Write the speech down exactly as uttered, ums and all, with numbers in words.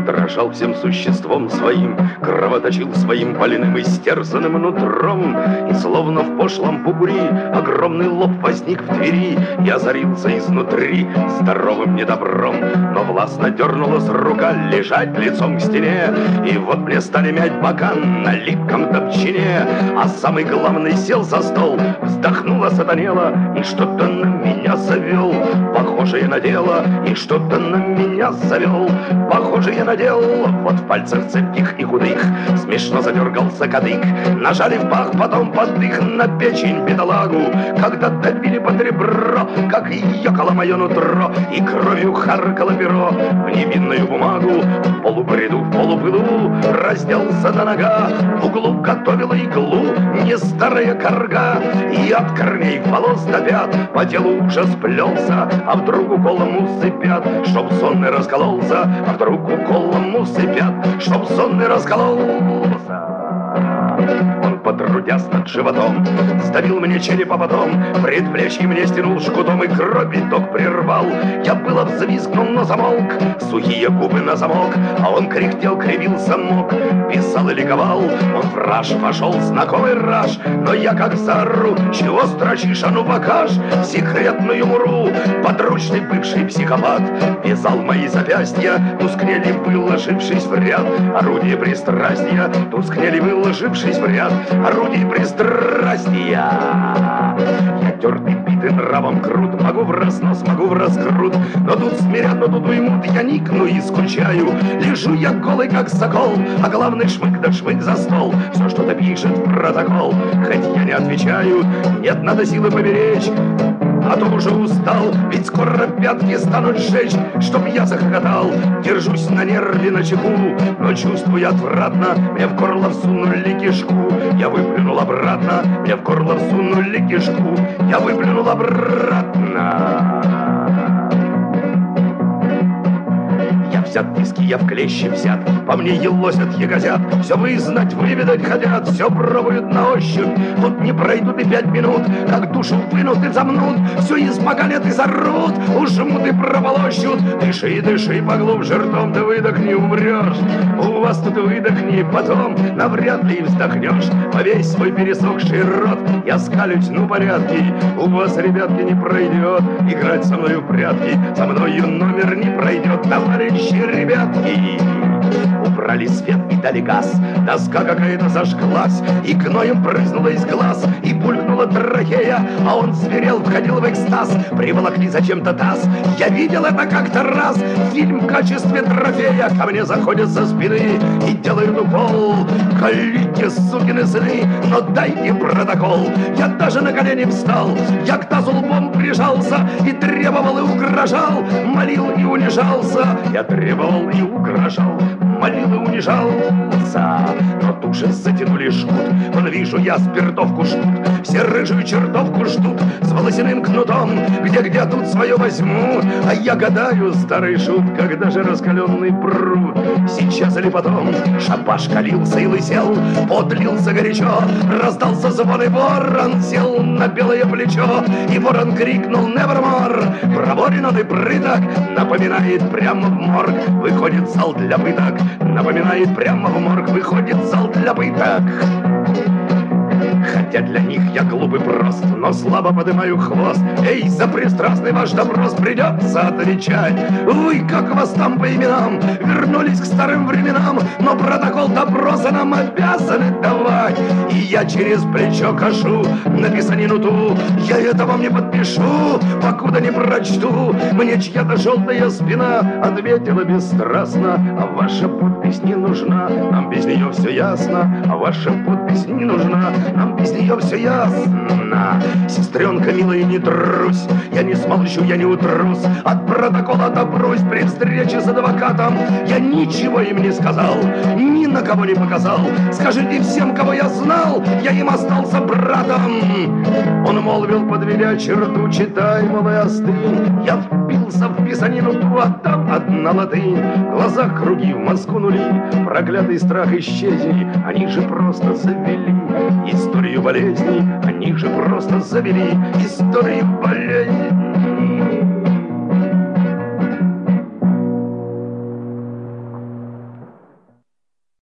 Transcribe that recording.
дрожал всем существом своим, кровоточил своим больным истерзанным нутром, и словно в пошлом бугури огромный лоб возник в двери и озарился изнутри здоровым недобром. Но властно дернулась рука лежать лицом к стене, и вот мне стали мять бока на липком топчине, а самый главный сел за стол, вздохнула сатанела и что-то на меня завел, похожее на дело, и что-то на меня завел, похожее на дело. Вот в пальцах цепких и худых смешно задергался кадык, нажали в пах, потом под дых на печень бедолагу, когда добили под ребро, как ёкало мое нутро, и кровью харкало перо в невинную бумагу. В полубреду, в полупылу разделся до нога, в углу готовила иглу не старая корга, и от корней волос до пят по телу ужас плелся, а вдруг уколом усыпят, чтоб сонный раскололся, а вдруг уколом усыпят, чтоб сонный раскололся. Он, потрудясь над животом, сдавил мне череп, а потом предплечье мне стянул жгутом и кровь биток прервал. Я было взвизгнул, но замолк, сухие губы на замок, а он кряхтел, кривился, мог, писал и ликовал. Он в раж вошел, знакомый раж, но я как заору: чего строчишь, а ну покажь секретную муру. Подручный бывший психопат вязал мои запястья, тускнели, выложившись в ряд, орудие пристрастия, тускнели, выложившись в ряд, орудие пристрастия. Я тертый, битый нравом крут, могу в разнос, могу в раскрут, но тут смирят, но тут уймут. Я никну и скучаю, лежу я голый, как сокол, а главный шмык да шмык за стол, все что-то пишет в протокол. Хоть я не отвечаю, нет, надо силы поберечь, а то уже устал, ведь скоро пятки станут сжечь, чтоб я захохотал. Держусь на нерве, на чеку, но чувствую отвратно, мне в горло всунули кишку. Я выплюнул обратно, мне в горло всунули кишку. Я выплюнул обратно. Взят диски, я в клещи взят, по мне елозят ягозят, все вызнать, выведать хотят, все пробуют на ощупь. Тут не пройдут и пять минут, как душу вынут и замнут, все испоганят и зарвут, ужмут и прополощут. Дыши, дыши поглубже ртом, ты выдохни, умрешь. У вас тут выдохни, потом навряд ли вздохнешь. Во весь свой пересохший рот я скалюсь, ну порядки. У вас, ребятки, не пройдет играть со мною в прятки, со мною номер не пройдет, товарищи ребятки. Убрали свет и дали газ, доска какая-то зажглась, и гноем прыснула из глаз, и булькнула трахея, а он свирел, входил в экстаз. Приволокли зачем-то таз, я видел это как-то раз. Фильм в качестве трофея ко мне заходят со спины и делают укол: колите, сукины сыны, но дайте протокол. Я даже на колени встал, я к тазу лбом прижался и требовал и угрожал, молил и унижался. Я требовал и угрожал, молил и унижался. Но туши затянули жгут, вон вижу я спиртовку жгут, все рыжую чертовку ждут с волосяным кнутом. Где-где тут свое возьму, а я гадаю, старый шут, когда же раскаленный пруд, сейчас или потом. Шабаш калился и лысел, подлился горячо, раздался звон, и ворон сел на белое плечо, и ворон крикнул nevermore. Проворен он и прыток, напоминает прямо в морг, выходит зал для пыток, напоминает прямо в морг, выходит зал для пыток. Хотя для них я глуп и прост, но слабо поднимаю хвост. Эй, за пристрастный ваш допрос придется отвечать. Вы, как вас там по именам, вернулись к старым временам, но протокол допроса нам обязаны давать. И я через плечо кашу на писанину ту, я это вам не подпишу, покуда не прочту. Мне чья-то желтая спина ответила бесстрастно: а ваша подпись не нужна, нам без нее все ясно. А ваша подпись не нужна, нам без нее все ясно. Сестренка милая, не трусь, я не смолчу, я не утрусь, от протокола добрусь. При встрече с адвокатом я ничего им не сказал, ни на кого не показал. Скажите всем, кого я знал, я им остался братом. Он молвил, подведя черту: читай, малый, остынь. Я впился в писанину ту, а там одна латынь. В глазах круги, в мозгу нули, проклятый страх исчезни. Они же просто завели историю болезней, они же просто завели историю болезней.